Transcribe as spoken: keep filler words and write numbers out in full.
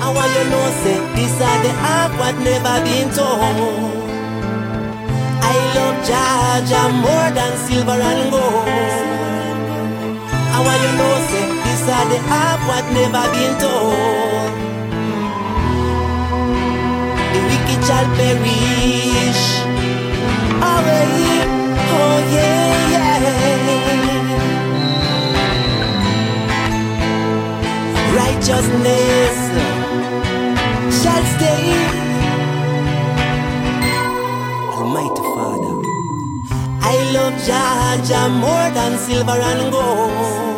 I want you know say this are the half what never been told. I love Jaja more than silver and gold. I want you know say this are the half what never been told. The wicked shall perish. Oh yeah, oh yeah, yeah. Righteousness shall stay. Almighty Father, I love Jaja more than silver and gold.